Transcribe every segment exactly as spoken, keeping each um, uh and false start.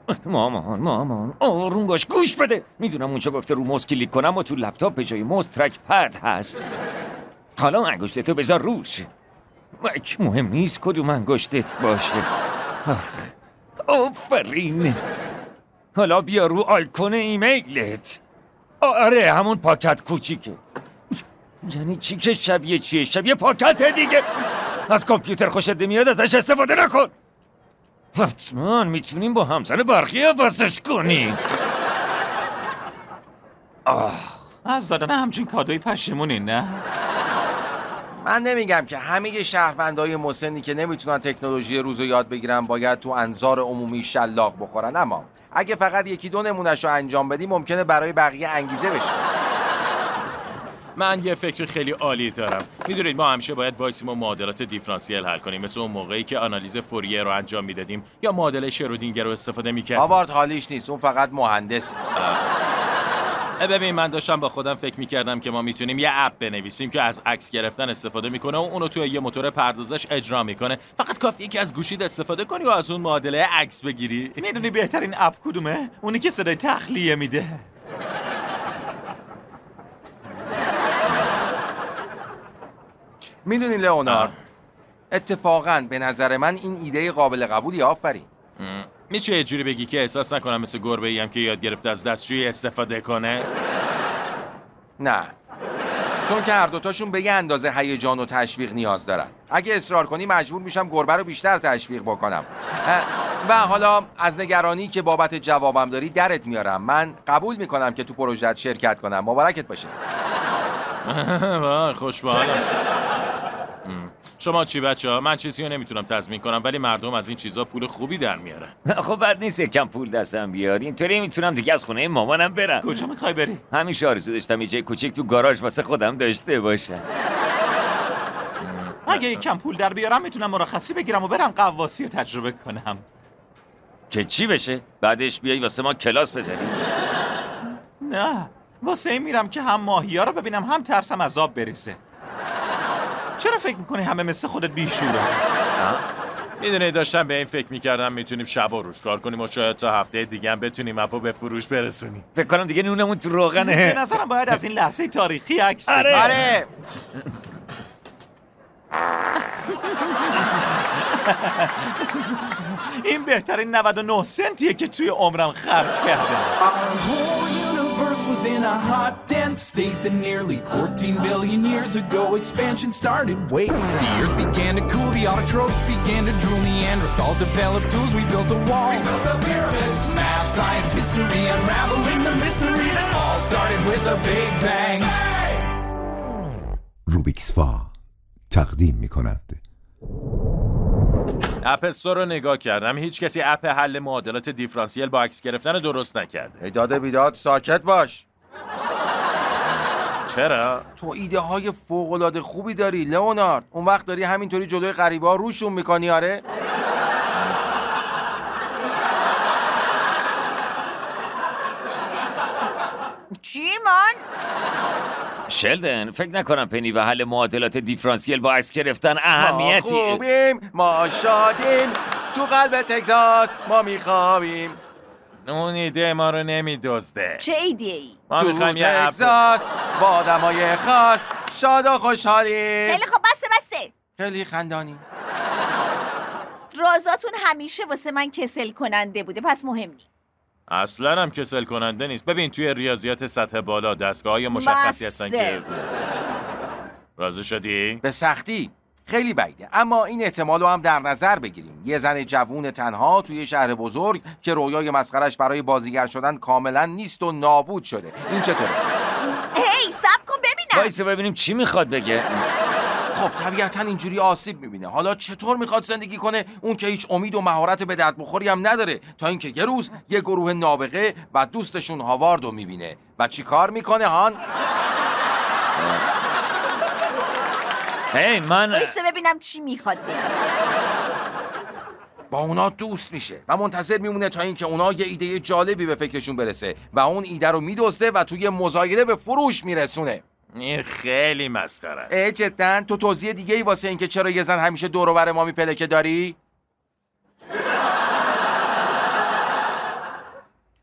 مامان مامان آروم باش، گوش بده. میدونم اونجا گفته رو موز کلیک کنم و تو لپتاپ به جای موز ترک پد هست. حالا انگشتتو بذار روش. بک مهم نیست کدوم انگشتت باشه. آفرین. حالا بیا رو آیکون ایمیلت. آره همون پاکت کوچیکه. یعنی چی که شبیه چیه؟ شبیه پاکت دیگه. از کامپیوتر خوشت نمیاد ازش استفاده نکن. حتما میتونیم با همزن برقی عوضش کنیم. آه از دادن همچین کادوی پشیمونی نه؟ من نمیگم که همه شهروندای مسنی که نمیتونن تکنولوژی روزو یاد بگیرن باید تو انظار عمومی شلاق بخورن، اما اگه فقط یکی دو نمونه‌شو انجام بدی ممکنه برای بقیه انگیزه بشه. من یه فکر خیلی عالی دارم. میدونید ما همیشه باید وایسیم و معادلات دیفرانسیل حل کنیم، مثل اون موقعی که آنالیز فوریه رو انجام میدادیم یا معادله شرودینگر رو استفاده میکردیم. هاوارد حالیش نیست، اون فقط مهندس. ببین من داشتم با خودم فکر میکردم که ما میتونیم یه اپ بنویسیم که از عکس گرفتن استفاده میکنه و اونو توی یه موتور پردازش اجرا میکنه. فقط کافیه که از گوشیت استفاده کنی و از اون معادله عکس بگیری. میدونی بهترین اپ کدومه؟ اونی که صدای تخلیه میده. میدونی لئونارد، اتفاقاً به نظر من این ایده قابل قبولی. آفرین. میشه یه جوری بگی که احساس نکنم مثل گربه‌ای هم که یاد گرفته از دستشویی استفاده کنه؟ نه، چون که هر دوتاشون به یه اندازه هیجان و تشویق نیاز دارن. اگه اصرار کنی مجبور میشم گربه رو بیشتر تشویق بکنم. و حالا از نگرانی که بابت جوابم داری درت میارم. من قبول میکنم که تو پروژه‌ات شرکت کنم. مبارکت باشه. وای خوش به حالم شد. شما چی بچه‌ها؟ من چیزی رو نمیتونم تضمین کنم ولی مردم از این چیزا پول خوبی در میارن. خب بد نیست یکم پول دستم بیاد. اینطوری میتونم دیگه از خونه مامانم برم. کجا میخوای بری؟ همیشه آرزو داشتم یه جای کوچیک تو گاراژ واسه خودم داشته باشم. اگه یکم پول در بیارم میتونم مرخصی بگیرم و برم غواصی رو تجربه کنم. که چی بشه؟ بعدش بیای واسه ما کلاس بزنی؟ نه، واسه این میرم که هم ماهی‌ها رو ببینم هم ترسم از آب بریزه. چرا فکر میکنی همه مثل خودت بیشوره؟ میدونی داشتم به این فکر میکردم میتونیم شب و روش کار کنیم و شاید تا هفته دیگه هم بتونیم اپو به فروش برسونیم. فکر کنم دیگه نونمون تو روغنه. به نظرم باید از این لحظه تاریخی عکس بگیریم. آره. آره. این بهترین نود و نه سنتیه که توی عمرم خرج کردم. Was in a hot, dense state that nearly fourteen billion years ago expansion started. Wait, the earth began to cool, the autotrophs began to drool, Neanderthals developed tools, we built a wall. We built the pyramids. Math, science, history, unraveling the mystery that all started with a big bang. Hey! روبیکس فا تقدیم می‌کند. اپ استور رو نگاه کردم، هیچ کسی اپ حل معادلات دیفرانسیل با عکس گرفتن درست نکرده. ایداد بیداد ساکت باش. چرا؟ تو ایده های فوق العاده خوبی داری لئونارد. اون وقت داری همینطوری جلوی غریبه‌ها روشون میکنی. آره. چی من؟ شلدن فکر نکنم پنی و حل معادلات دیفرانسیل با عکس گرفتن اهمیتی. ما خوبیم، ما شادیم، تو قلب تگزاس ما میخوابیم. اون ایده ما رو نمیدزده. چه ایده ای؟ ما تو میخوایم یه اپ تگزاس با آدمای خاص شاد و خوشحالیم. خیلی خوب بسته بسته. خیلی خندانی. رازاتون همیشه واسه من کسل کننده بوده، پس مهم نی. اصلا هم کسل کننده نیست. ببین توی ریاضیات سطح بالا دستگاه‌های مشخصی هستن که راضی شدی؟ به سختی. خیلی بعیده، اما این احتمال رو هم در نظر بگیریم. یه زن جوون تنها توی شهر بزرگ که رویای مسخرش برای بازیگر شدن کاملا نیست و نابود شده. این چطوره؟ هی صبر کن ببینم. وایسا ببینیم چی میخواد بگه. خب طبیعتا اینجوری آسیب میبینه. حالا چطور میخواد زندگی کنه؟ اون که هیچ امید و مهارت به درد بخوری هم نداره، تا اینکه یه روز یه گروه نابغه و دوستشون هاوارد رو میبینه و چی کار میکنه هان؟ هی من وایسا ببینم چی میخواد بگه. با اونا دوست میشه و منتظر میمونه تا اینکه اونا یه ایده جالبی به فکرشون برسه و اون ایده رو میدزده و توی مزایده به فروش میرسونه. این خیلی مسخره است. اه جدن تو توضیح دیگه ای واسه اینکه چرا یه زن همیشه دور و بر ما میپلکه داری؟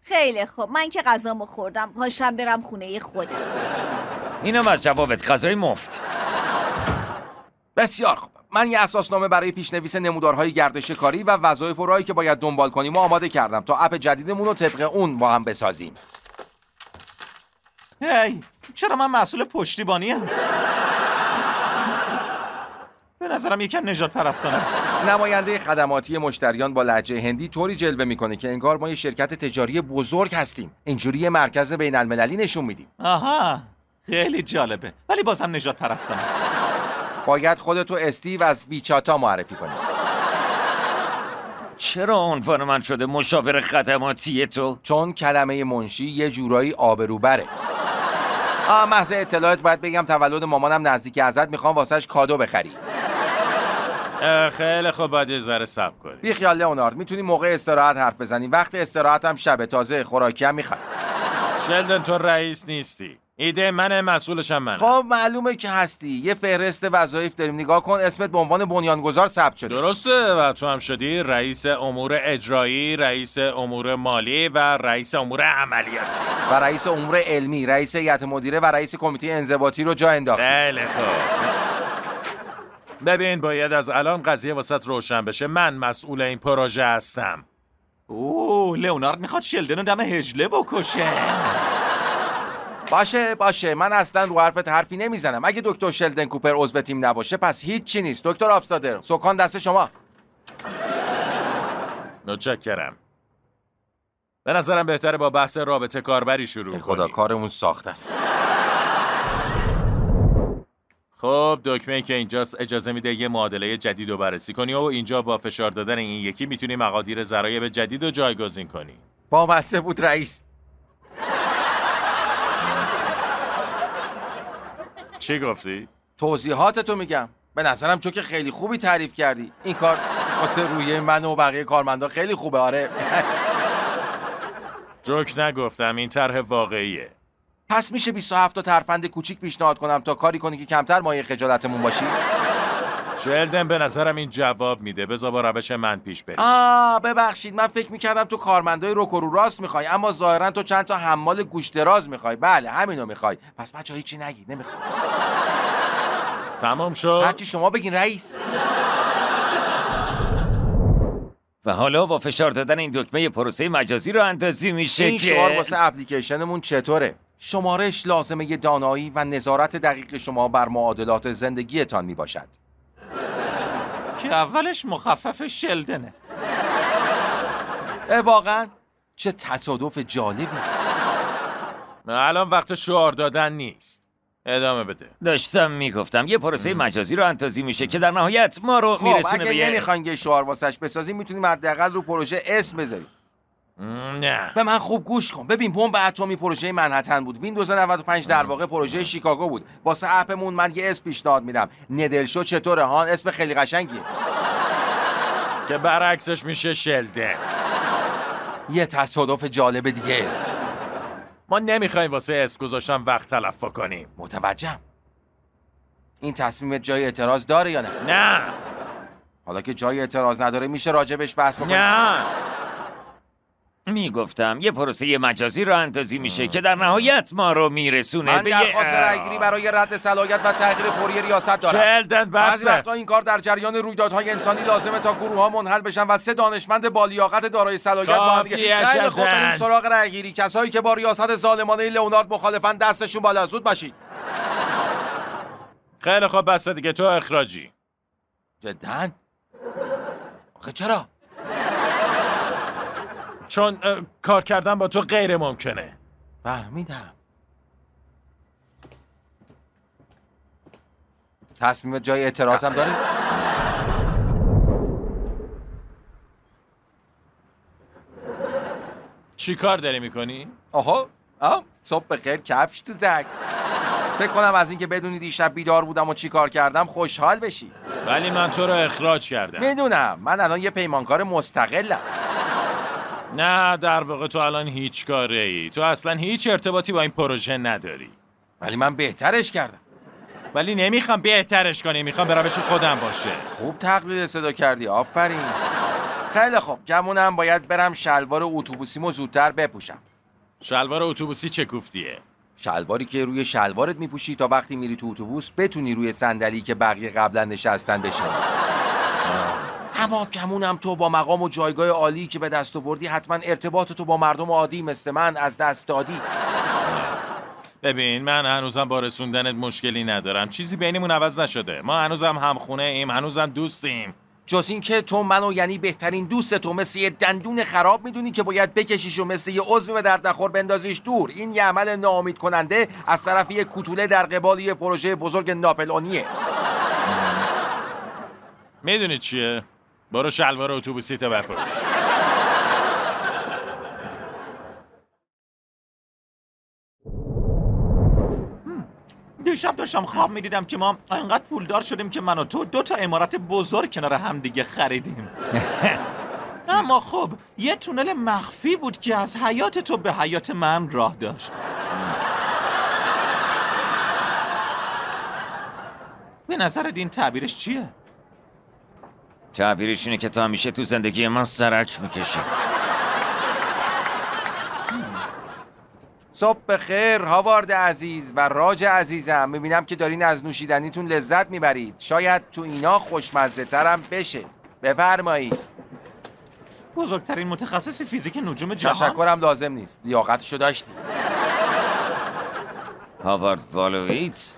خیلی خوب، من که غذامو خوردم، پاشم برم خونه خودم. اینم از جوابت، غذای مفت. بسیار خوب. من یه اساسنامه برای پیشنویس نمودارهای گردش کاری و وظایف و راهی که باید دنبال کنیم و آماده کردم تا اپ جدیدمون رو طبق اون با هم بسازیم. هی چرا من مسئول پشتیبانیم؟ به نظرم یکم نجات پرستانه است. نماینده خدماتی مشتریان با لهجه هندی طوری جلوه میکنه که انگار ما یه شرکت تجاری بزرگ هستیم. اینجوری یه مرکز بین المللی نشون میدیم. آها، خیلی جالبه، ولی بازم نجات پرستانه است. باید خودتو استیو از ویچاتا معرفی کنی. چرا عنوان من شده مشاور خدماتی تو؟ چون کلمه منشی یه جورایی آبروبره. آه محض اطلاعات باید بگم تولد مامانم نزدیک، ازت میخوام واسش کادو بخری. خیلی خوب، باید یه ذره صبر کنی. بی خیال لئونارد، میتونی موقع استراحت حرف بزنی. وقت استراحت هم شب، تازه خوراکی هم میخوای. شلدن تو رئیس نیستی، ایده منه، مسئولشم منه. خب معلومه که هستی. یه فهرست وظایف داریم، نگاه کن. اسمت به عنوان بنیانگذار ثبت شده. درسته، و تو هم شدی رئیس امور اجرایی، رئیس امور مالی و رئیس امور عملیاتی و رئیس امور علمی، رئیس هیئت مدیره و رئیس کمیته انضباطی رو جا انداختی. خیلی خوب. ببین، باید از الان قضیه واسط روشن بشه. من مسئول این پروژه هستم. اوه، لئونارد میخواد شلدن رو دم هجله بکشه. باشه باشه، من اصلا رو حرفت حرفی نمیزنم. اگه دکتر شلدن کوپر عضو تیم نباشه پس هیچ چی نیست. دکتر آفستادر، سکان دست شما. متشکرم. به نظرم بهتره با بحث رابطه کاربری شروع کنیم. خدا کارمون ساخت است. خب دکمه‌ای که اینجاست اجازه میده یه معادله جدید رو بررسی کنی و اینجا با فشار دادن این یکی میتونی مقادیر ضرایب جدید رو جایگزین کنی. با بحثه بود رئیس. چی گفتی؟ توضیحاتتو میگم. به نظرم چون که خیلی خوبی تعریف کردی. این کار واسه روی من و بقیه کارمندا خیلی خوبه. آره. جوک نگفتم، این طرح واقعیه. پس میشه بیست و هفت تا ترفند کوچیک پیشنهاد کنم تا کاری کنی که کمتر مایه خجالتمون باشی؟ شلدن به نظرم این جواب میده. بذار با روش من پیش بریم. آه ببخشید، من فکر میکردم تو کارمندای روکرو راست میخوای، اما ظاهرا تو چند تا حمال گوش دراز میخوای. بله همینو میخوای. پس بچه هیچی نگید، نمیخوای. تمام شد؟ هرچی شما بگین رئیس. و حالا با فشار دادن این دکمه پروسه مجازی رو اندازی میشه این که شعار واسه اپلیکیشنمون چطوره؟ شمارش لازمه دانایی و نظارت دقیق شما بر معادلات زندگیتان میباشد. که اولش مخفف شلدنه. واقعا چه تصادف جالبی. الان وقت شعار دادن نیست. ادامه بده. داشتم میگفتم یه پروسه مجازی رو اندازی میشه که در نهایت ما رو خب میرسونه اگه به یه- نمیخواین یه شعار واسش بسازیم میتونیم حداقل رو پروژه اسم بذاریم. نه. به من خوب گوش کن. ببین، بمب اتمی پروژه منهتن بود. ویندوز نود و پنج در واقع پروژه شیکاگو بود. واسه اپمون من یه اسم پیشنهاد میدم. ندلشو چطوره هان؟ اسم خیلی قشنگیه. که برعکسش میشه شلدن. یه تصادف جالب دیگه. ما نمیخوایم واسه اسم گذاشتن وقت تلف کنیم. متوجهم. این تصمیمت جای اعتراض داره یا نه؟ نه. حالا که جای اعتراض نداره میشه راجبش بحث بکنیم. نه. میگفتم یه پروسه مجازی رو اندازی میشه که در نهایت ما رو میرسونه من به یه درخواست رأیگیری برای رد صلاحیت و تغییر فوری ریاست دارم. شلدن بعضی بسه. وقتا این کار در جریان رویدادهای انسانی لازمه تا گروه ها منحل بشن و سه دانشمند با لیاقت دارای صلاحیت با هم دیگه. کافیه خیلی خوب، شلدن. بریم سراغ رأیگیری. کسایی که با ریاست ظالمانه لئونارد مخالفن دستشون بالا، زود باشید. خیلی خوب بسه دیگه، تو اخراجی. جداً؟ آخه چرا؟ چون اه، کار کردن با تو غیر ممکنه. فهمیدم. تصمیمت جای اعتراضم داره؟ چی کار داری میکنی؟ آها آه صبح بخیر، کفش تو زک. فکر کنم از اینکه بدونی دیشب بیدار بودم و چی کار کردم خوشحال بشی. ولی من تو رو اخراج کردم. میدونم، من الان یه پیمانکار مستقلم. نه در واقع تو الان هیچ کاره ای. تو اصلا هیچ ارتباطی با این پروژه نداری. ولی من بهترش کردم. ولی نمیخوام بهترش کنی، میخوام به روش خودم باشه. خوب تقلید صدا کردی، آفرین. خیلی خوب، گمونم باید برم شلوار اتوبوسیمو زودتر بپوشم. شلوار اتوبوسی چه کوفتیه؟ شلواری که روی شلوارت میپوشی تا وقتی میری تو اتوبوس بتونی روی صندلی که بقیه قبلا نشستن بشینی. اما گمونم تو با مقام و جایگاه عالی که به دست آوردی حتما ارتباط تو با مردم عادی مثل من از دست دادی. ببین من هنوزم با رسوندنت مشکلی ندارم، چیزی بینمون عوض نشده، ما هنوزم همخونه ایم، هنوزم دوستیم. جز این که تو منو یعنی بهترین دوست تو مثل یه دندون خراب میدونی که باید بکشیش و مثل یه عضو به درد نخور بندازیش دور. این یه عمل ناامید کننده از طرف یه کوتوله در قبال یه پروژه بزرگ ناپلئونیه. میدونی چیه؟ برو شلوار اتوبوسی تو بپوش. دیشب داشتم خواب میدیدم که ما انقدر پولدار شدیم که من و تو دو تا عمارت بزرگ کنار هم دیگه خریدیم. اما خب یه تونل مخفی بود که از حیات تو به حیات من راه داشت. به نظرت این تعبیرش چیه؟ تعبیرش اینه که تو همیشه تو زندگی من سرک میکشی. صبح بخیر هاوارد عزیز و راج عزیزم، میبینم که دارین از نوشیدنیتون لذت میبرید. شاید تو اینا خوشمزه ترم بشه. بفرمایید. بزرگترین متخصص فیزیک نجوم جهان. تشکرم لازم نیست، لیاقتشو داشتی. هاوارد والویتس.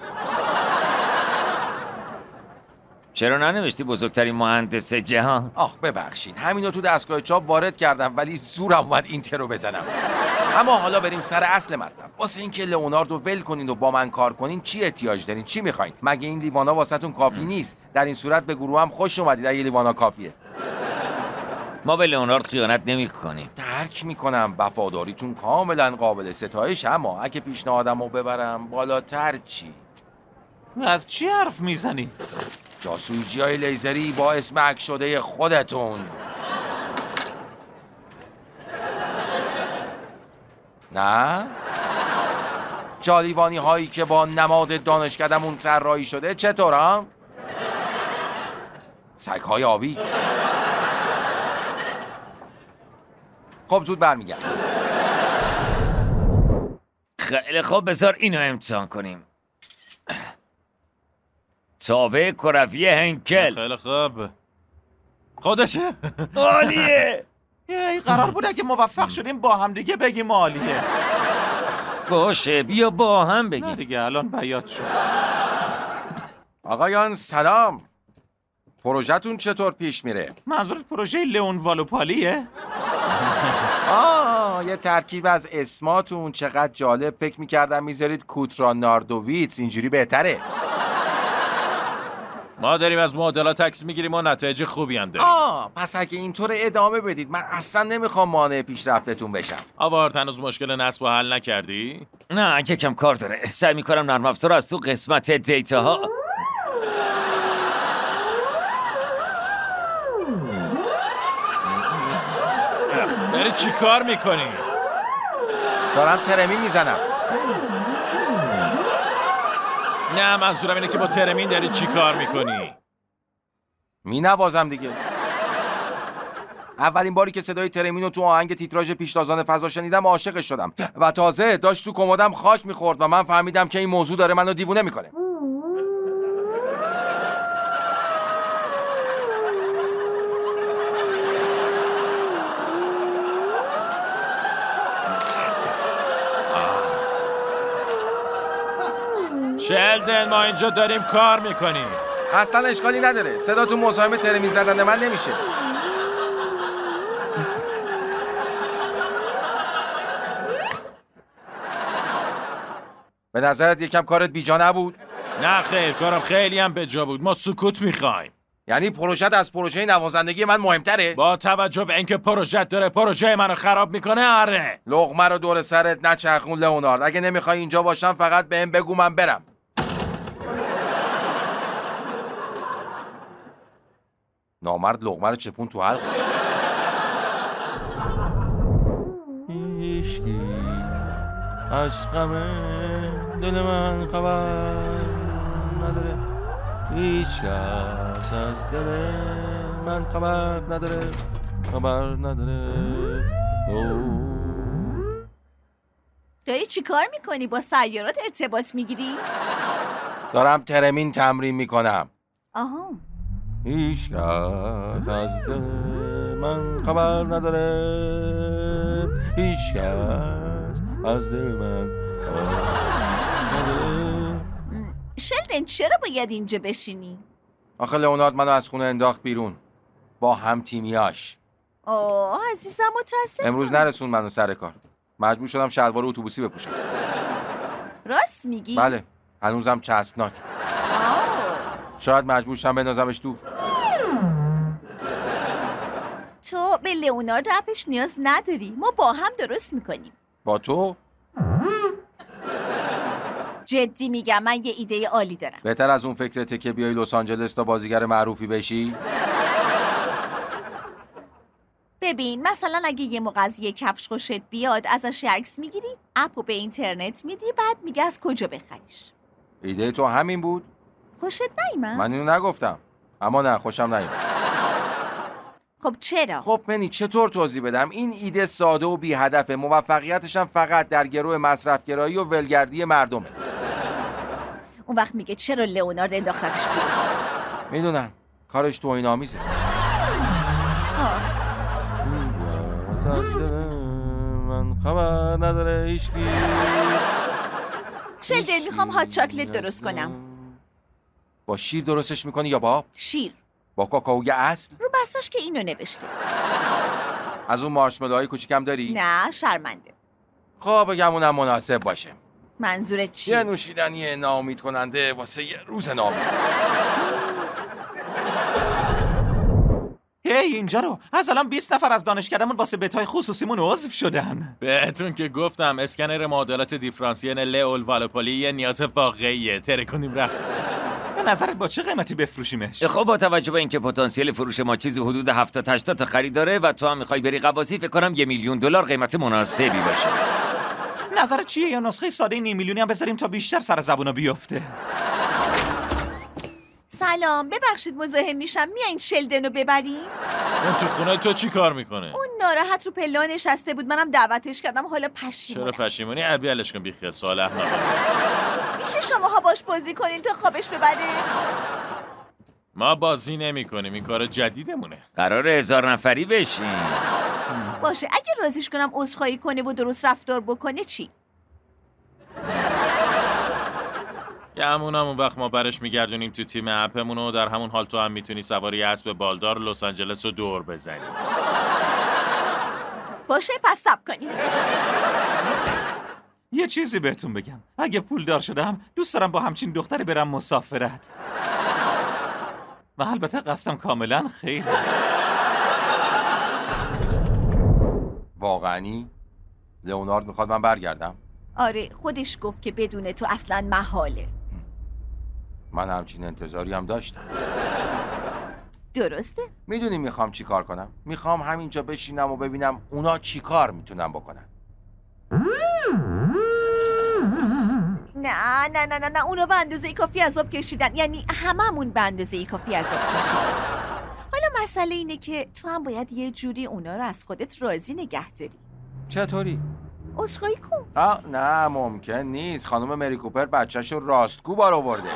چرا ننوشتی بزرگترین مهندس جهان؟ آخ ببخشید، همینو تو دستگاه چاپ وارد کردم ولی زورم اومد اینترو بزنم. اما حالا بریم سر اصل مطلب. واسه اینکه لئوناردو ول کنین و با من کار کنین چی احتیاج دارین؟ چی میخواین؟ مگه این لیوانا واسهتون کافی نیست؟ در این صورت به گروه هم خوش اومدید اگه لیوانا کافیه. ما به لئونارد خیانت نمی‌کنیم. درک میکنم، وفاداریتون کاملا قابل ستایش، اما اگه پیشنهادمو ببرم بالاتر چی؟ از چی حرف میزنی؟ جاسویجی‌های لیزری با اسم حک شده خودتون. نه؟ جالیوانی هایی که با نماد دانشکدمون طراحی شده چطورم؟ سگ های آبی. خب زود برمیگرد. خیلی خوب، بذار اینو امتحان کنیم. تابع کروی هنکل. خیلی خوب. خودشه. عالیه. یه قرار بود اگه موفق شدیم با هم دیگه بگیم عالیه. باشه بیا با هم نه بگیم. دیگه الان بیات شد. آقایان سلام. پروژه‌تون چطور پیش میره؟ منظورت پروژه لئون والوپالیه؟ آه یه ترکیب از اسماتون چقدر جالب. فکر میکردم میذارید کوترا ناردوویتس، اینجوری بهتره. ما داریم از معادلات عکس میگیریم و نتایج خوبی هم داریم. آه پس اگه اینطور ادامه بدید من اصلا نمیخوام مانع پیشرفتتون بشم. آوارد هنوز مشکل نصب و حل نکردی؟ نه یکم کار داره. سعی میکنم نرم افزار از تو قسمت دیتا ها. داری چی کار میکنی؟ دارم ترمین میزنم. نه منظورم اینه که با ترمین داری چی کار میکنی؟ مینوازم دیگه. اولین باری که صدای ترمین رو تو آهنگ تیتراژ پیشتازان فضا شنیدم عاشقش شدم و تازه داشت تو کمدم خاک میخورد و من فهمیدم که این موضوع داره منو دیوونه میکنه. شلدن ما اینجا داریم کار میکنیم. اصلا اشکالی نداره، صداتون مزاحم ترمین زدن من نمیشه. به نظرت یکم کارت بیجا نبود؟ نه خیر، کارم خیلی هم بجا بود. ما سکوت میخوایم. یعنی پروژت از پروژه نوازندگی من مهمتره؟ با توجه به اینکه پروژت داره پروژه منو خراب میکنه آره. لقمه رو دور سرت نچرخون لئونارد. اگه نمیخوای اینجا باشم فقط بهم بگو من برم. نامرد لقمه رو چپون تو حلق. هیچکی از غم دل من خبر نداره، هیچ کس از دل من خبر نداره. خبر نداره. دایی چی کار میکنی؟ با سیارات ارتباط میگیری؟ دارم ترمین تمرین میکنم. آها. هیچ کس از دل من خبر نداره، هیچ کس از دل من خبر نداره. شلدن چرا باید اینجا بشینی؟ آخه لئونارد منو از خونه انداخت بیرون با هم تیمیاش. آه عزیزم متاسفم. امروز نرسون منو سر کار، مجبور شدم شلوار اتوبوسی بپوشم. راست میگی؟ بله، هنوزم چسبناک. شاید مجبور شم بندازمش دور. تو به لئونارد اپش نیاز نداری، ما با هم درست میکنیم. با تو؟ جدی میگم، من یه ایده عالی دارم. بهتر از اون فکرته که بیای لس آنجلس تا بازیگر معروفی بشی؟ ببین مثلا اگه یه موقع از یه کفش خوشت بیاد ازش عکس میگیری، اپو به اینترنت میدی، بعد میگه از کجا بخریش. ایده تو همین بود؟ خوشت نیومد؟ من اینو نگفتم، اما نه خوشم نیومد. خب چرا؟ خب منی چطور توضیح بدم؟ این ایده ساده و بی هدفه، موفقیتش هم فقط در گروه مصرفگرایی و ولگردی مردمه. اون وقت میگه چرا لئونارد انداختش بیرون؟ میدونم کارش توهین‌آمیزه. من خبر نداره هیچکی. شلدن میخوام هات چاکلت درست کنم. با شیر درستش میکنی یا با آب؟ شیر. با کاکائوی اصل؟ رو بستش که اینو نوشته. از اون مارشملوهای کوچیکم داری؟ نه شرمنده. خب بگم اونم مناسب باشه. منظورت چیه؟ یه نوشیدنی ناامید کننده واسه یه روز ناامید. هی اینجا رو از الان بیست نفر از دانشکدهمون واسه بتای خصوصیمون عضو شدن. بهتون که گفتم اسکنر معادلات دیفرانسیل لئول والوپولی یه نیاز واقعیه. تره کنیم رفت. به نظرت با چه قیمتی بفروشیمش؟ خب با توجه به اینکه پتانسیل فروش ما چیزی حدود هفتاد هشتاد تا خریداره و تو هم میخوای بری قواسی، فکر کنم یه میلیون دلار قیمت مناسبی باشه. نظرت چیه؟ یا نسخه ساده نیم میلیونی هم بذاریم تا بیشتر سر زبونا بیفته؟ سلام، ببخشید مزاحم میشم، میایین شلدن رو ببریم؟ اون تو خونه تو چی کار میکنه؟ اون ناراحت رو پله نشسته بود، منم دعوتش کردم، حالا پشیمونم. چرا پشیمونی؟ ابیالش کن بیخیال، سوال احمقانه. میشه شماها باش بازی کنین تا خوابش ببره؟ ما بازی نمی کنیم، این کار جدیدمونه. قرار هزار نفری بشین. باشه، اگه رازیش کنم عذرخواهی کنه و درست رفتار بکنه چی؟ یه همون همون وقت ما برش میگردونیم تو تیم اپمون و در همون حال تو هم میتونی سواری اسب بالدار لس آنجلس رو دور بزنی. باشه پس صبر کنیم. یه چیزی بهتون بگم، اگه پول دار شدم دوست دارم با همچین دختری برم مسافرت. و البته قصدم کاملا خیره. واقعی؟ لئونارد میخواد من برگردم؟ آره خودش گفت که بدون تو اصلا محاله. من همچین انتظاری هم داشتم. درسته؟ میدونی میخوام چی کار کنم؟ میخوام همینجا بشینم و ببینم اونا چی کار میتونن بکنن. نه نه نه نه نه اونا به اندازه کافی عذاب کشیدن، یعنی هممون به اندازه کافی عذاب کشیدن. حالا مسئله اینه که تو هم باید یه جوری اونا رو از خودت راضی نگه داری. چطوری؟ عذرخواهی کن. آه نه ممکن نیست، خانم مری کوپر بچه‌شو راستگو بار آورده.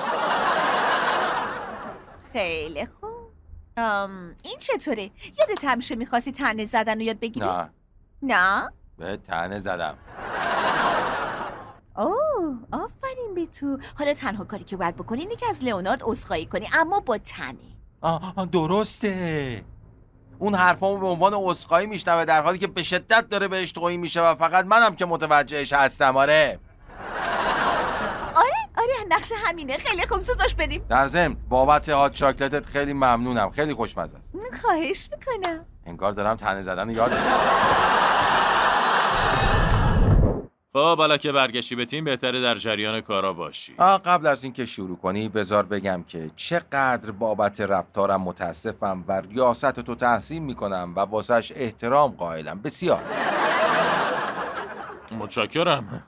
خیلی خوب. ام، این چطوره؟ یادت همیشه میخواستی طعنه زدن رو یاد بگیری؟ نه نه؟ به طعنه زدم. اوه آفرین به تو. حالا تنها کاری که باید بکنی اینه که از لئونارد عذرخواهی کنی، اما با طعنه. آه آه، درسته. اون حرفامو به عنوان عذرخواهی میشنوه در حالی که به شدت داره بهش توهین میشه و فقط منم که متوجهش هستم. آره آره آره نقشه همینه. خیلی خوب، زود باش بریم. در ضمن بابت هات چاکلتت خیلی ممنونم، خیلی خوشمزه است. خواهش میکنم. انگار دارم طعنه زدن رو یاد میگیرم. خب حالا که برگشتی به تیم بهتره در جریان کارا باشی. آه قبل از اینکه شروع کنی بذار بگم که چقدر بابت رفتارم متاسفم و ریاست تو تحسین میکنم و واسش احترام قائلم. بسیار متشکرم.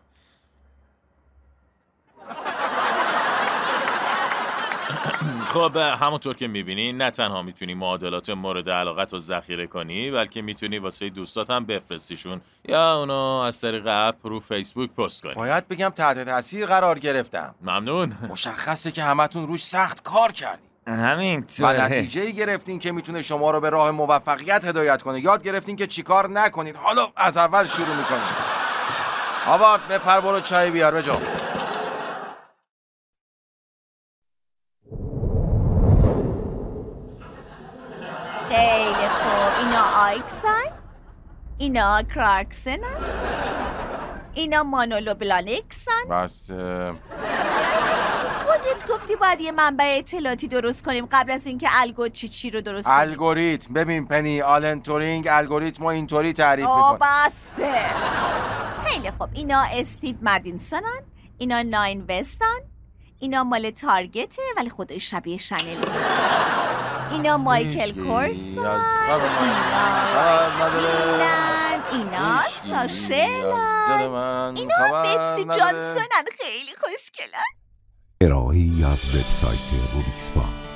خب همونطور که میبینی نه تنها میتونی معادلات مورد علاقت رو ذخیره کنی، بلکه میتونی واسه دوستات هم بفرستیشون یا اونو از طریق اپ رو فیسبوک پست کنی. باید بگم تحت تاثیر قرار گرفتم. ممنون. مشخصه که همتون روش سخت کار کردین و همینطوره. نتیجه‌ای گرفتین که میتونه شما رو به راه موفقیت هدایت کنه. یاد گرفتین که چیکار نکنید. حالا از اول شروع میکنید. هاوارد بپر برو چای بیار بجا. خیلی خوب. اینا آیکسن، اینا کراکسن، اینا مانولو بلانکسن. بس اه، خودت گفتی باید یه منبع اطلاعاتی درست کنیم قبل از اینکه الگو چی چی رو درست کنیم. الگوریتم. ببین پنی، آلن تورینگ الگوریتم رو اینطوری تعریف آه میکنه. بسه. خیلی خوب. اینا استیو مدینسونن، اینا ناین وستن، اینا مال تارگته ولی خودش شبیه شنل نیست. اینا مایکل کورسن، اینا اینا ساشلن، اینا بتسی جانسونن. خیلی خوشگلن. ارائه‌ای از وبسایت روبیکس فا.